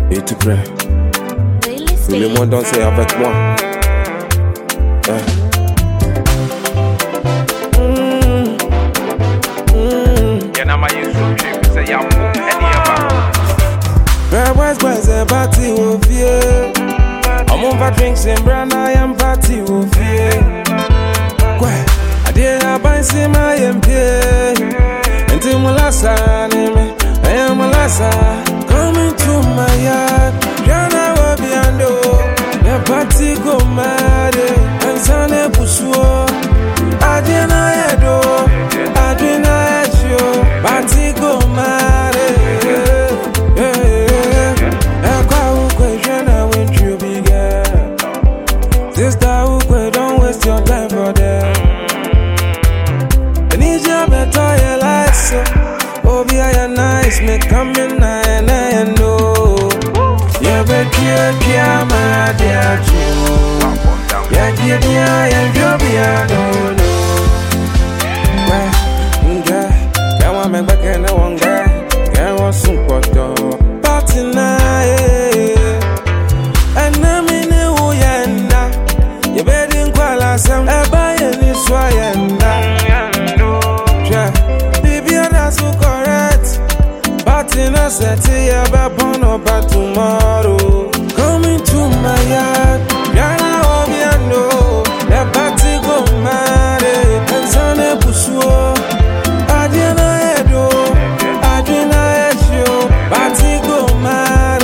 Et tu prêt? Tout le monde danser avec moi. Boys and party will fear. I'm over drinks and brand I am party will fear. I did not buy see my MP. Until Molassa, I am Molassa. Coming to my yard, Jana will be under. The party go mad, and Sunday Pushua. I did not do, I did not show. Party go mad. Sister, don't waste your time for them. I need your better, your life, so. Oh, be I nice, make come in, and I know. Yeah, but you're my dear, too. Yeah, you'll be I don't know. Well, come on, make back and I won't get. Can't want some photo. Party night. And I'm in a way, you better call us some buy any swayanda. Baby, that's so correct. But in a city, I'm born over tomorrow. Coming to my yard, Yana Obiano, the party go mad, and Sunday Bushua. I didn't know, I didn't show, party go mad,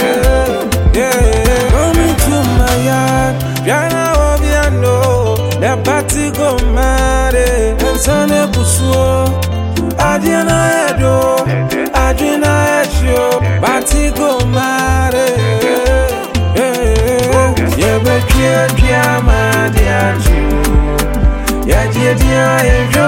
yeah. Coming to my yard, Yana. The party go mad, and Sunday Bushua. I didn't know, I didn't show. Party go mad, yeah, but you're my dear, yeah,